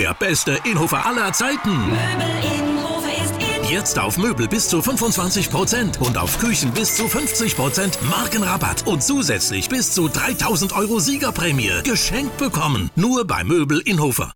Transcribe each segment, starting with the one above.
der beste Inhofer aller Zeiten. Möbel Innhofer ist in. Jetzt auf Möbel bis zu 25% und auf Küchen bis zu 50% Markenrabatt und zusätzlich bis zu 3.000 € Siegerprämie geschenkt bekommen. Nur bei Möbel Innhofer.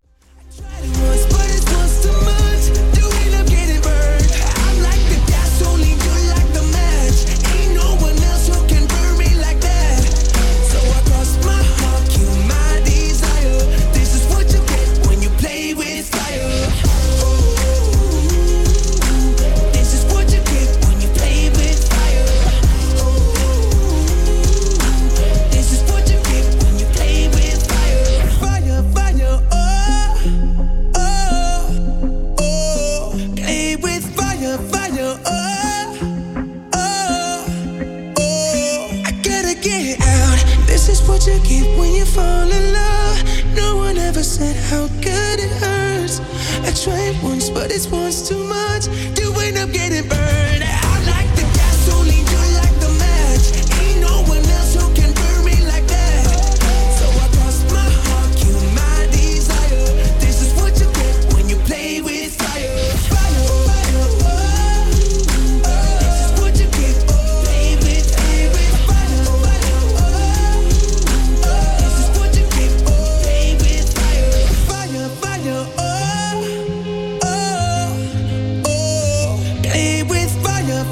But it's once too much. You end up getting burned. I like the gasoline, you like the match. Ain't no one else who can burn me like that. So I cross my heart, you my desire. This is what you get when you play with fire. Fire, fire, oh. This is what you get. Play with fire. Fire, oh. This is what you get. Play with fire. Fire, fire, oh. Play with fire.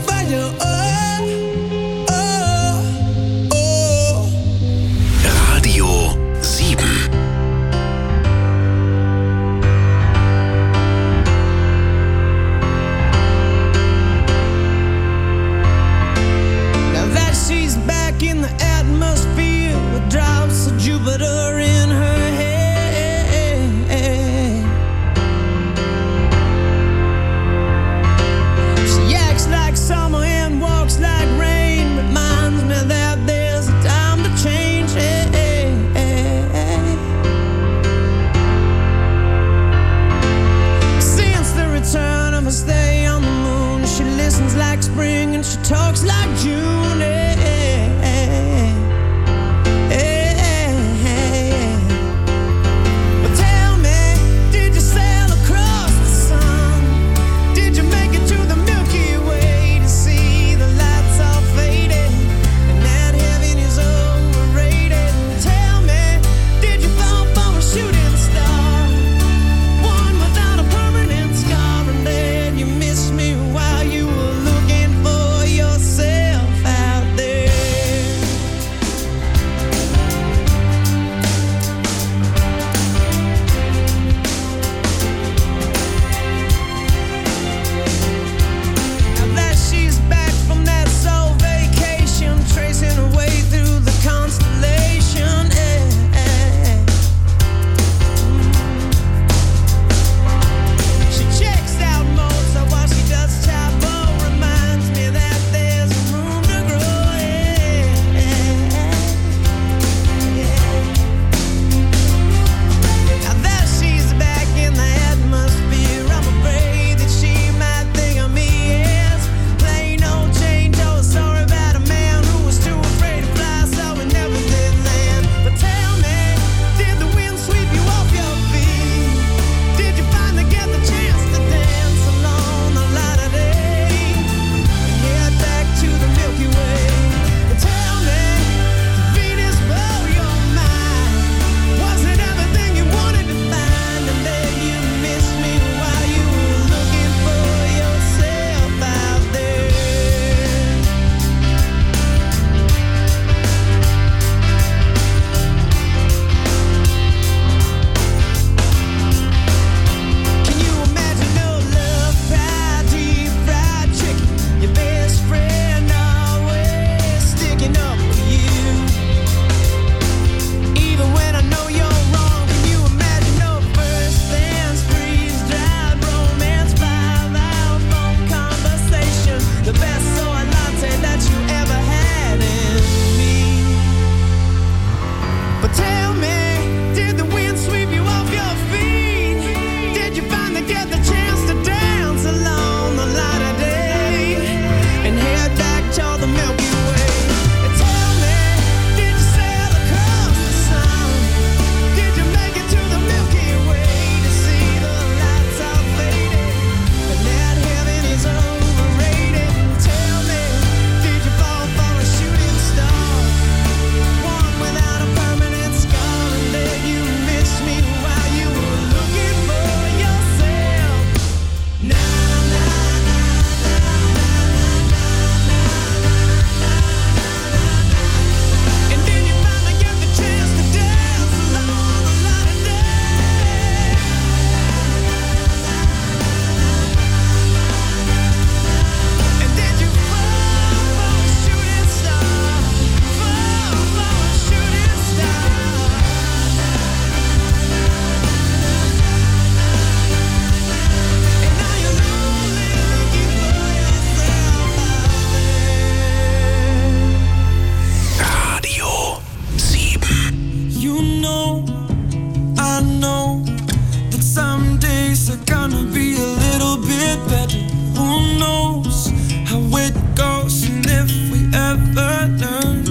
days are gonna be a little bit better. Who knows how it goes and if we ever learn.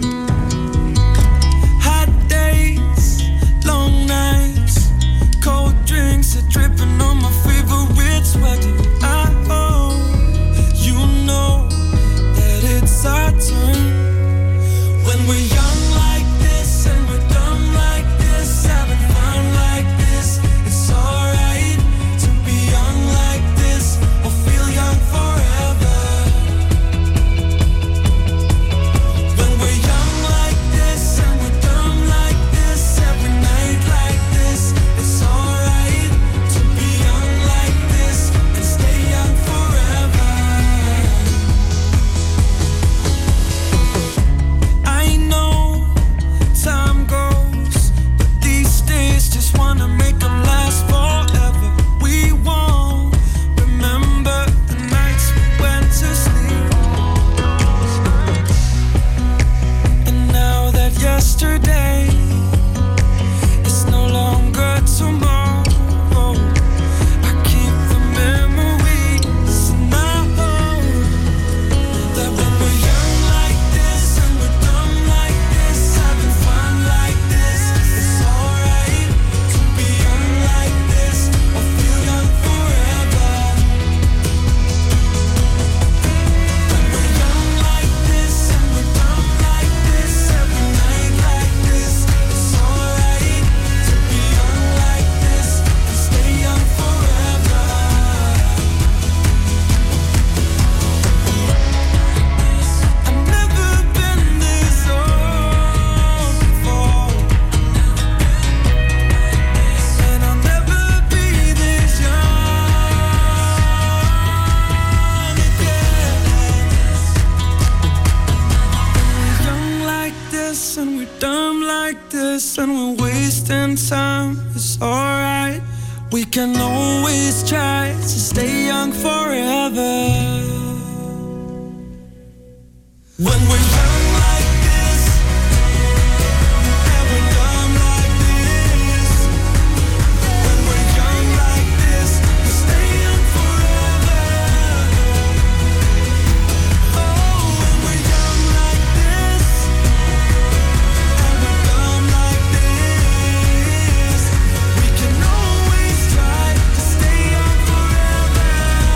Hot days, long nights, cold drinks are dripping on my favorite sweater. I hope you know that it's our turn. When we're young like this and we're dumb like this, having fun like this, it's alright to be young like this or feel young forever. When we're young like this and we're dumb like this, every night like this, it's alright to be young like this and stay young forever. I know time goes, but these days just wanna make them last forever. We won't remember the nights we went to sleep. And now that yesterday is no longer tomorrow, I keep the memories and I hope that when we're young like this and we're dumb like this, having fun like this, it's alright to be young like this or feel young forever. When we're young like this and we're dumb like this, every night like this, it's alright to be young like this and stay young forever. I've never been this old before, and I'll never be this young again. Young like this and we're dumb like this and we're wasting time. It's alright. We can always try to stay young forever. When we're young like this and we're dumb like this, when we're young like this, we stay young forever. Oh, when we're young like this and we're dumb like this, we can always try to stay young forever.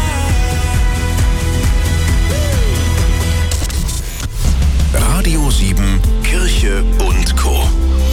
Radio 7, Kirche und Co.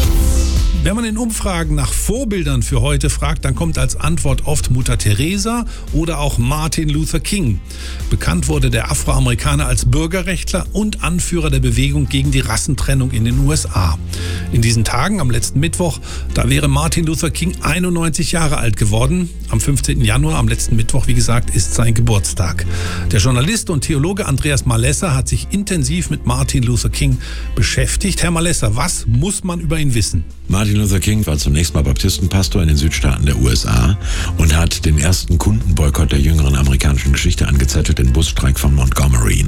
Wenn man in Umfragen nach Vorbildern für heute fragt, dann kommt als Antwort oft Mutter Teresa oder auch Martin Luther King. Bekannt wurde der Afroamerikaner als Bürgerrechtler und Anführer der Bewegung gegen die Rassentrennung in den USA. In diesen Tagen, am letzten Mittwoch, da wäre Martin Luther King 91 Jahre alt geworden. Am 15. Januar, am letzten Mittwoch, wie gesagt, ist sein Geburtstag. Der Journalist und Theologe Andreas Malesser hat sich intensiv mit Martin Luther King beschäftigt. Herr Malesser, was muss man über ihn wissen? Martin Luther King war zunächst mal Baptistenpastor in den Südstaaten der USA und hat den ersten Kundenboykott der jüngeren amerikanischen Geschichte angezettelt, den Busstreik von Montgomery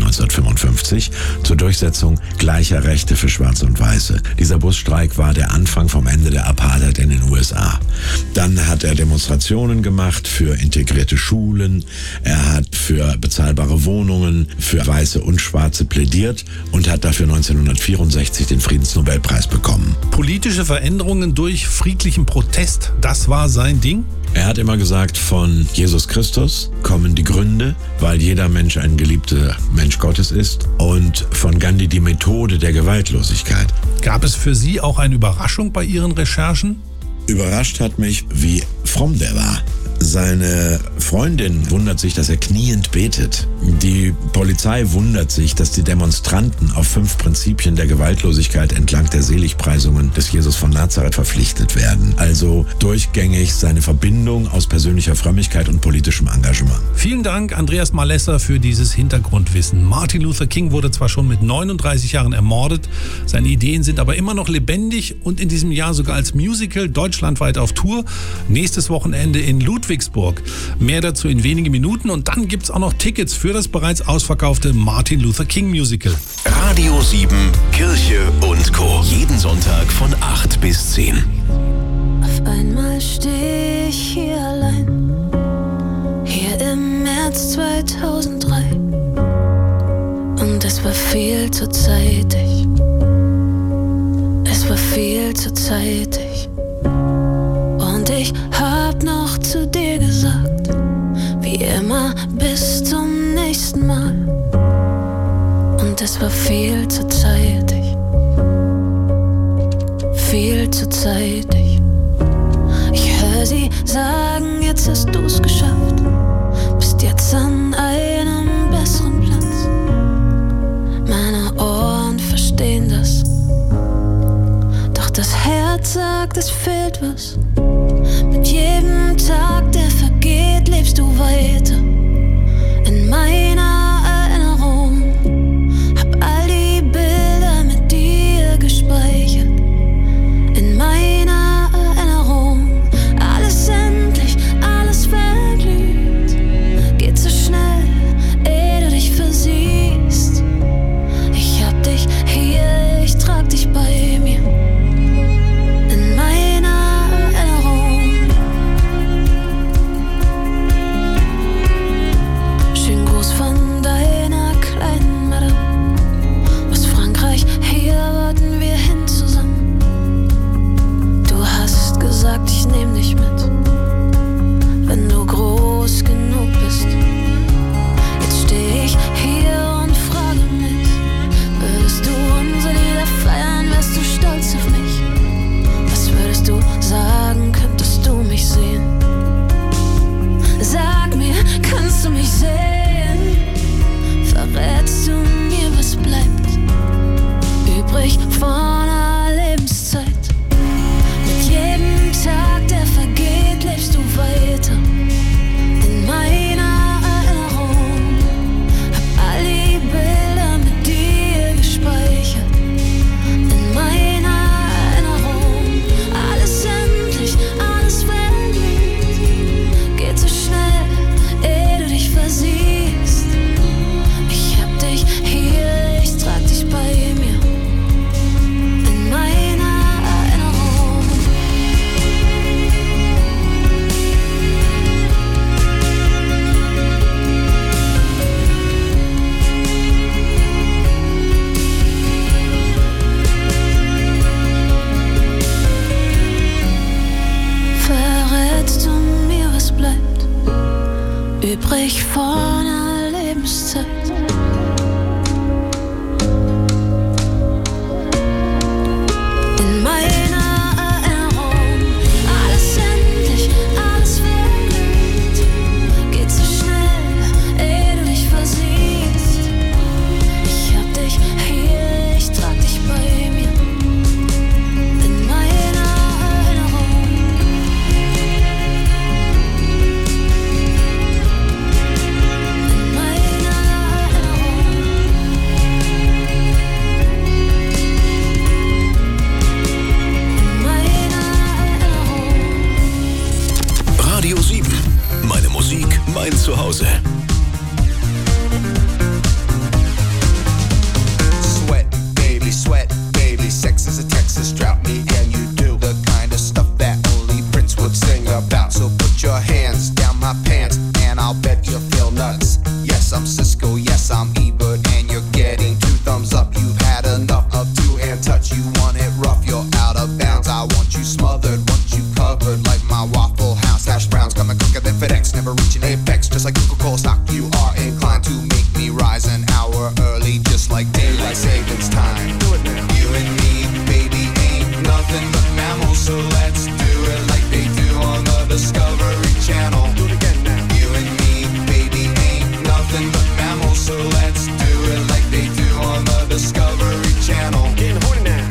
1955 zur Durchsetzung gleicher Rechte für Schwarze und Weiße. Dieser Busstreik war der Anfang vom Ende der Apartheid in den USA. Dann hat er Demonstrationen gemacht für integrierte Schulen, er hat für bezahlbare Wohnungen für Weiße und Schwarze plädiert und hat dafür 1964 den Friedensnobelpreis bekommen. Politische Veränderungen durch friedlichen Protest, das war sein Ding? Er hat immer gesagt, von Jesus Christus kommen die Gründe, weil jeder Mensch ein geliebter Mensch Gottes ist, und von Gandhi die Methode der Gewaltlosigkeit. Gab es für Sie auch eine Überraschung bei Ihren Recherchen? Überrascht hat mich, wie fromm der war. Seine Freundin wundert sich, dass er kniend betet. Die Polizei wundert sich, dass die Demonstranten auf 5 Prinzipien der Gewaltlosigkeit entlang der Seligpreisungen des Jesus von Nazareth verpflichtet werden. Also durchgängig seine Verbindung aus persönlicher Frömmigkeit und politischem Engagement. Vielen Dank, Andreas Malesser, für dieses Hintergrundwissen. Martin Luther King wurde zwar schon mit 39 Jahren ermordet, seine Ideen sind aber immer noch lebendig und in diesem Jahr sogar als Musical deutschlandweit auf Tour. Nächstes Wochenende in Ludwigsburg. Mehr dazu in wenigen Minuten, und dann gibt's auch noch Tickets für das bereits ausverkaufte Martin Luther King Musical. Radio 7, Kirche und Co. Jeden Sonntag von 8 bis 10. Auf einmal stehe ich hier allein. März 2003 und es war viel zu zeitig. Es war viel zu zeitig. Und ich hab noch zu dir gesagt, wie immer, bis zum nächsten Mal. Und es war viel zu zeitig. Viel zu zeitig. Ich hör sie sagen, jetzt hast du's geschafft. Bist jetzt an einem besseren Platz. Meine Ohren verstehen das. Doch das Herz sagt, es fehlt was. Mit jedem Tag, der vergeht, lebst du weiter. In meiner Erinnerung. Hab all die Bilder mit dir gespeichert. In meiner Erinnerung. Alles endlich, alles verglüht. Geht so schnell, ehe du dich versiehst. Ich hab dich hier, ich trag dich bei mir. In meiner Erinnerung. Schönen Gruß von deiner kleinen Madame. Aus Frankreich, hier warten wir hin zusammen. Du hast gesagt, ich nehm dich mit, wenn du groß genug bist. Jetzt steh ich hier und frage mich, würdest du unsere Lieder feiern, wärst du stolz auf mich? Was würdest du sagen, könntest du mich sehen? Sag mir, kannst du mich sehen? Verrätst du mir, was bleibt übrig von einer Lebenszeit? Mit jedem Tag, der vergeht, lebst du weiter. In meiner Erinnerung. Hab all die Bilder mit dir gespeichert. In meiner Erinnerung. Alles endlich, alles vergeht. Geht so schnell, ehe du dich versiehst. Ich hab dich hier, ich trag dich bei mir. In meiner Erinnerung. Verrätst du mir, was bleibt übrig von einer Lebenszeit? In meiner Erinnerung. Alles endlich, alles verglüht. Geht so schnell, ehe du dich versiehst. Ich hab dich hier, ich trag dich bei mir. In meiner Erinnerung. In meiner Erinnerung. In meiner Erinnerung. Radio 7. Meine Musik, mein Zuhause. Sweat, baby, sex is a Texas drought. Me and you do the kind of stuff that only Prince would sing about. So put your hands down my pants, and I'll bet you'll feel nuts. Yes, I'm Cisco, yes, I'm Ebert, and you're getting 2 thumbs up. You've had enough of 2-hand touch. You want it rough, you're out of bounds. I want you smothered, want you covered like my Waffle House hash browns. Coming quicker than FedEx, never reaching apex. Just like Coca-Cola stock, you are inclined to make me rise an hour early, just like daylight savings time. You and me, baby, ain't nothing but mammals, so let's do it like they do on the Discovery Channel. Do it again now. You and me, baby, ain't nothing but mammals, so let's do it like they do on the Discovery Channel. Getting horny now.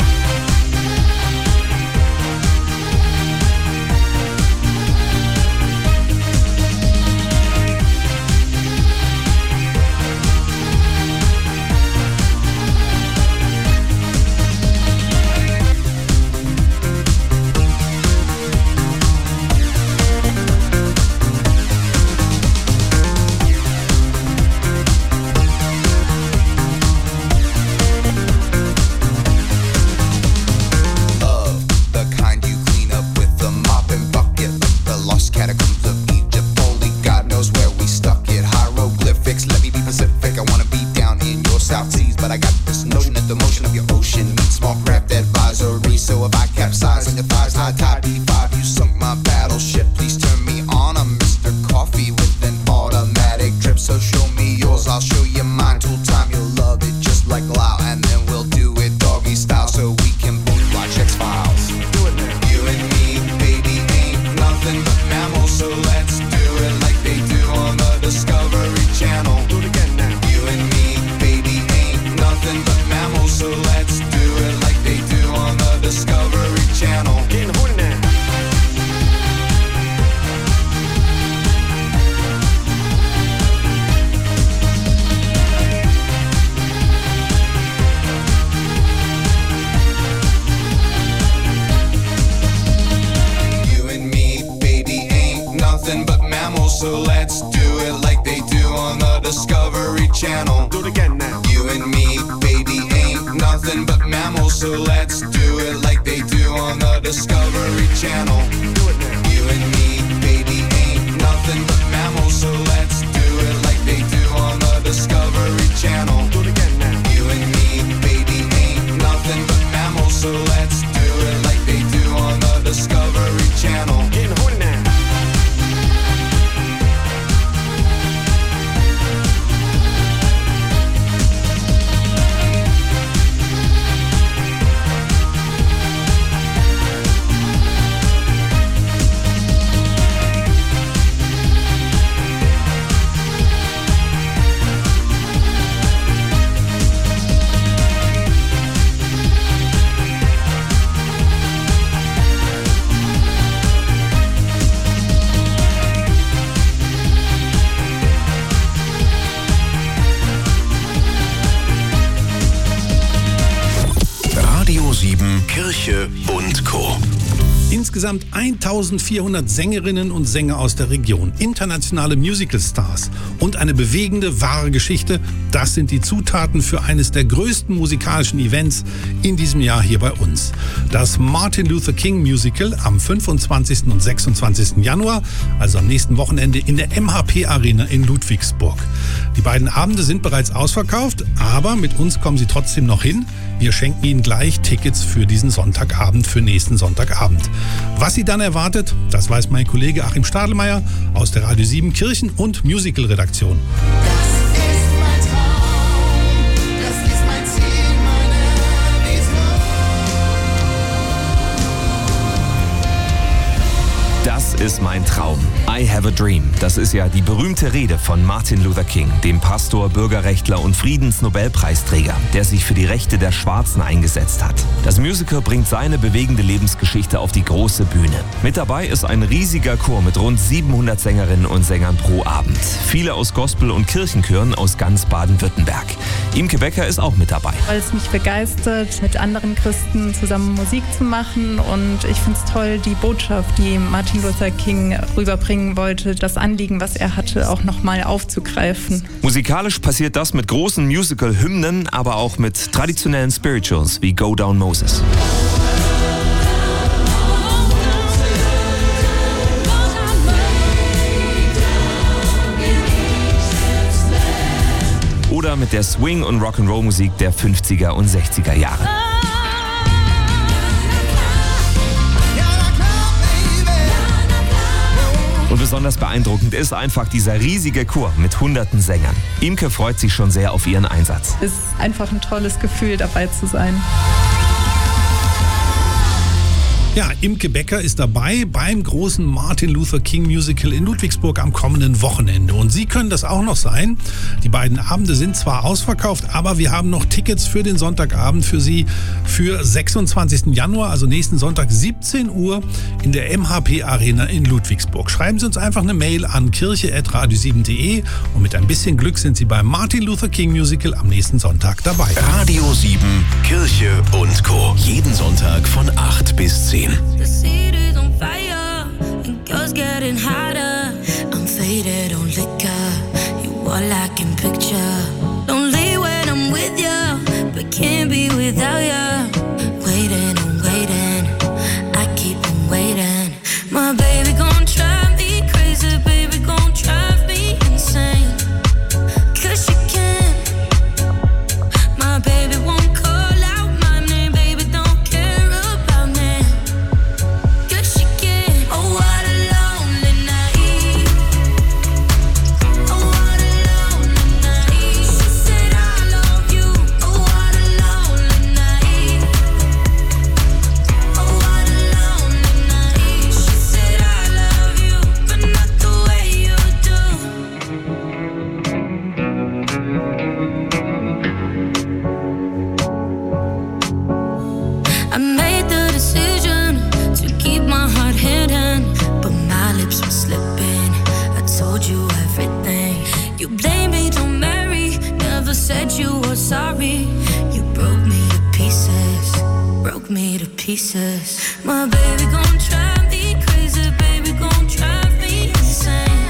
mammals, so let's do it like they do on the Discovery Channel. Do it again now. You and me, baby, ain't nothing but mammals, so let's do it like they do on the Discovery Channel. Do it now. You and me, baby, ain't nothing but mammals, so let's do it like they do on the Discovery Channel. Do it again now. You and me, baby, ain't nothing but mammals, so let's do it like they do on the Discovery Channel. Getting horny now. Radio 7 Kirche und Co. Insgesamt 1400 Sängerinnen und Sänger aus der Region, internationale Musicalstars und eine bewegende, wahre Geschichte, das sind die Zutaten für eines der größten musikalischen Events in diesem Jahr hier bei uns. Das Martin Luther King Musical am 25. und 26. Januar, also am nächsten Wochenende in der MHP Arena in Ludwigsburg. Die beiden Abende sind bereits ausverkauft, aber mit uns kommen Sie trotzdem noch hin. Wir schenken Ihnen gleich Tickets für diesen Sonntagabend, für nächsten Sonntagabend. Was Sie dann erwartet, das weiß mein Kollege Achim Stadelmeier aus der Radio 7 Kirchen- und Musical-Redaktion. Das ist mein Traum. I have a dream. Das ist ja die berühmte Rede von Martin Luther King, dem Pastor, Bürgerrechtler und Friedensnobelpreisträger, der sich für die Rechte der Schwarzen eingesetzt hat. Das Musical bringt seine bewegende Lebensgeschichte auf die große Bühne. Mit dabei ist ein riesiger Chor mit rund 700 Sängerinnen und Sängern pro Abend. Viele aus Gospel- und Kirchenchören aus ganz Baden-Württemberg. Imke Becker ist auch mit dabei. Weil es mich begeistert, mit anderen Christen zusammen Musik zu machen, und ich finde es toll, die Botschaft, die Martin Luther King rüberbringen wollte, das Anliegen, was er hatte, auch nochmal aufzugreifen. Musikalisch passiert das mit großen Musical-Hymnen, aber auch mit traditionellen Spirituals wie Go Down Moses. Oder mit der Swing- und Rock'n'Roll-Musik der 50er und 60er Jahre. Und besonders beeindruckend ist einfach dieser riesige Chor mit hunderten Sängern. Imke freut sich schon sehr auf ihren Einsatz. Es ist einfach ein tolles Gefühl, dabei zu sein. Ja, Imke Becker ist dabei beim großen Martin Luther King Musical in Ludwigsburg am kommenden Wochenende. Und Sie können das auch noch sein. Die beiden Abende sind zwar ausverkauft, aber wir haben noch Tickets für den Sonntagabend für Sie für 26. Januar, also nächsten Sonntag 17 Uhr in der MHP Arena in Ludwigsburg. Schreiben Sie uns einfach eine Mail an kirche@radio7.de und mit ein bisschen Glück sind Sie beim Martin Luther King Musical am nächsten Sonntag dabei. Radio 7 Kirche und Co. Jeden Sonntag von 8 bis 10. The city's on fire and girls getting hotter. I'm faded on liquor, you all I can picture. Lonely when I'm with you, but can't be without you. Waiting and waiting, I keep on waiting. My baby gon' drive me crazy, baby gon' drive me insane. 'Cause she can. My baby won't call out my name, baby don't care about me. 'Cause she can. Oh, what a lonely night. Oh, what a lonely night. She said I love you. Oh, what a lonely night. Oh, what a lonely night. She said I love you, but not the way you do. I made the decision to keep my heart hidden, but my lips were slipping. I told you everything. You blamed me, don't marry. Never said you were sorry. You broke me to pieces. Broke me to pieces. My baby gon' drive me crazy. Baby gon' drive me insane.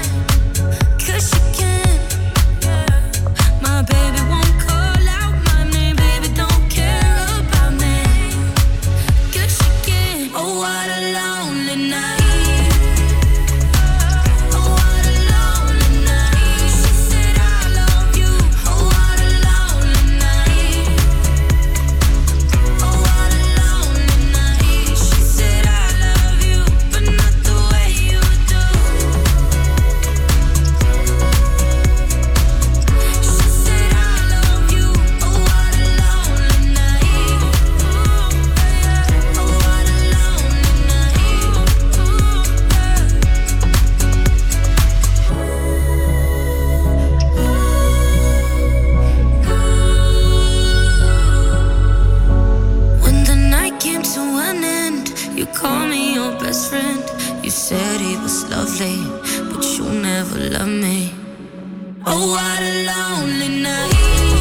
never love me. Oh, what a lonely night.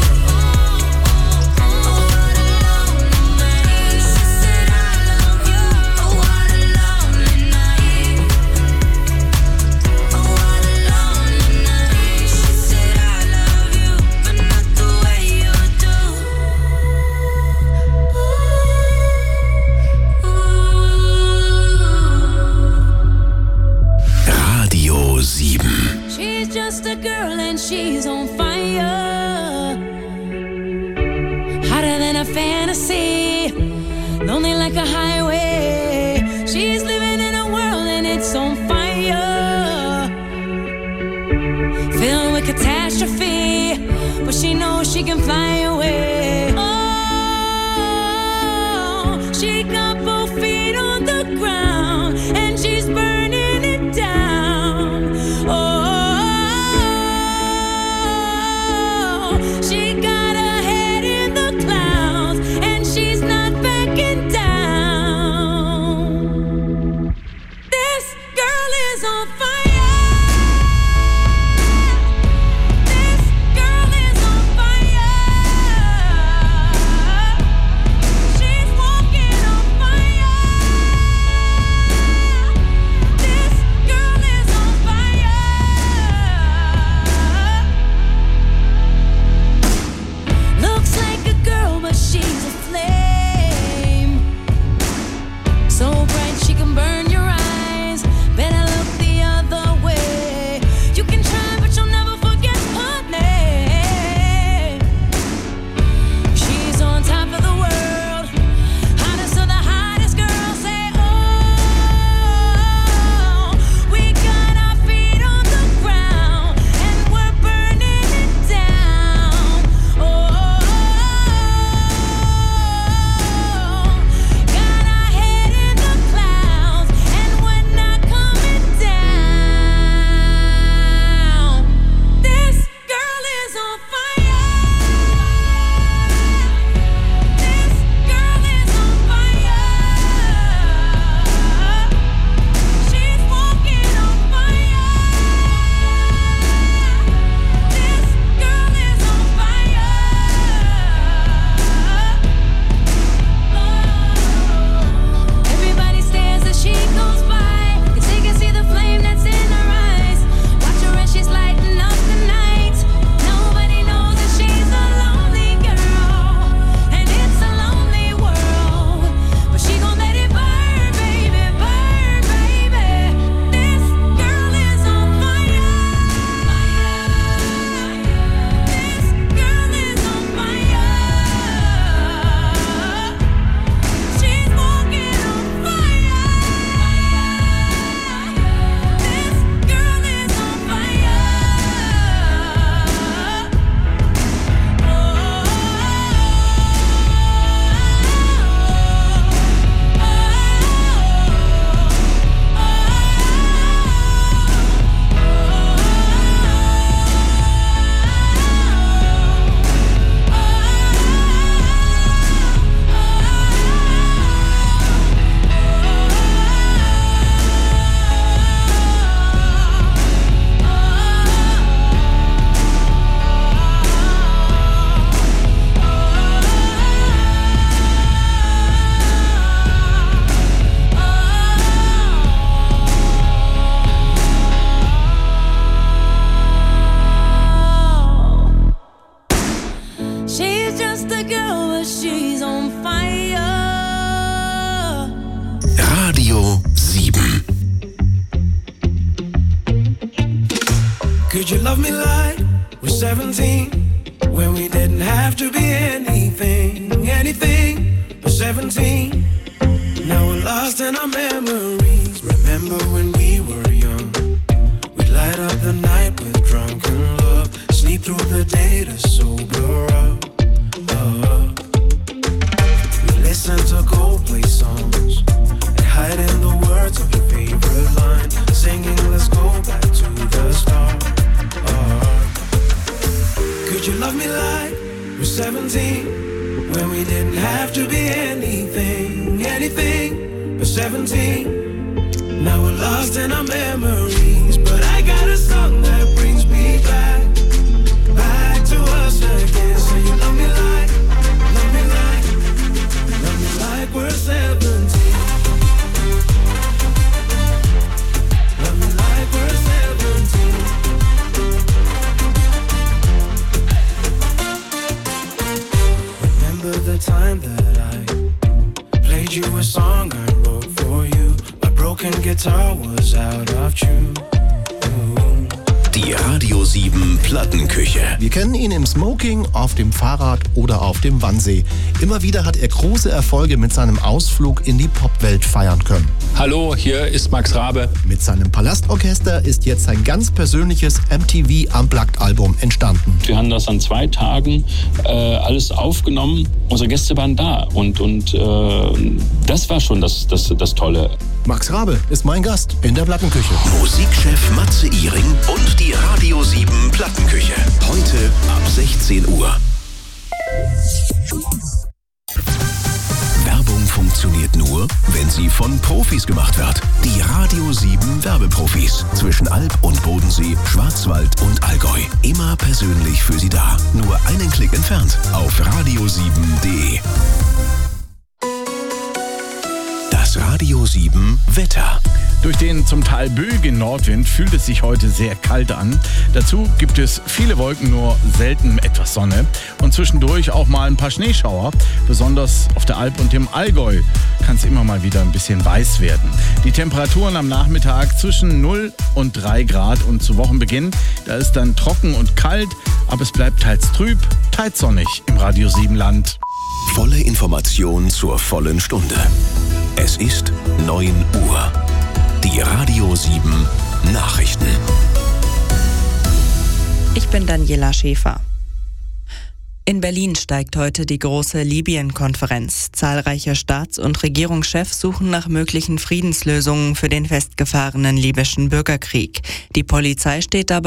Radio 7. She's just a girl and she's on fire. Hotter than a fantasy, lonely like a highway. She's living in a world and it's on fire, filled with catastrophe, but she knows she can fly away. Oh, she got both feet on the ground and she's burning it down. Oh, she got her head in the clouds and she's not backing down. This girl is on fire. This girl is on fire. She's walking on fire. This girl is on fire. Looks like a girl, but she's a flame. So bright she can burn your eyes. Better look the other way. You can try, but you'll never forget her name. She's on top of the world, hottest of the hottest girls. Say, oh, we got our feet on the ground and we're burning it down. Oh, got our head in the clouds and we're not coming down. This girl is on fire. This girl is on fire. She's walking on fire. This girl is on fire. Everybody stares as she goes by, 'cause they can see the flame that's in her eyes. Watch her as she's lighting up the night. Nobody knows that she's a lonely girl, and it's a lonely world. But she gon' let it burn, baby, burn, baby. This girl is on fire. This girl is on fire. She's walking on fire. This girl is on fire. She's just a girl, but she's on fire. Radio 7. Could you love me like we're 17, when we didn't have to be anything but 17? Now we're lost in our memories. Remember when we were young? We'd light up the night with drunken love, sleep through the day to sober up. We listen to Coldplay songs and hide in the words of your favorite line, singing let's go back to the start. Could you love me like we're 17, when we didn't have to be anything but 17? Now we're lost in our memories, but I got a song guitar was out of tune. Die Radio 7 Plattenküche. Wir kennen ihn im Smoking, auf dem Fahrrad oder auf dem Wannsee. Immer wieder hat er große Erfolge mit seinem Ausflug in die Popwelt feiern können. Hallo, hier ist Max Rabe. Mit seinem Palastorchester ist jetzt sein ganz persönliches MTV Unplugged-Album entstanden. Wir haben das an 2 Tagen alles aufgenommen. Unsere Gäste waren da und das war schon das Tolle. Max Rabe ist mein Gast in der Plattenküche. Musikchef Matze Iring und die Radio 7 Plattenküche. Heute ab 16 Uhr. Werbung funktioniert nur, wenn sie von Profis gemacht wird. Die Radio 7 Werbeprofis. Zwischen Alb und Bodensee, Schwarzwald und Allgäu. Immer persönlich für Sie da. Nur einen Klick entfernt auf radio7.de. Das Radio 7 Wetter. Durch den zum Teil böigen Nordwind fühlt es sich heute sehr kalt an. Dazu gibt es viele Wolken, nur selten etwas Sonne. Und zwischendurch auch mal ein paar Schneeschauer. Besonders auf der Alb und dem Allgäu kann es immer mal wieder ein bisschen weiß werden. Die Temperaturen am Nachmittag zwischen 0 und 3 Grad. Und zu Wochenbeginn, da ist dann trocken und kalt. Aber es bleibt teils trüb, teils sonnig im Radio 7 Land. Volle Information zur vollen Stunde. Es ist 9 Uhr. Die Radio 7 Nachrichten. Ich bin Daniela Schäfer. In Berlin steigt heute die große Libyen-Konferenz. Zahlreiche Staats- und Regierungschefs suchen nach möglichen Friedenslösungen für den festgefahrenen libyschen Bürgerkrieg. Die Polizei steht dabei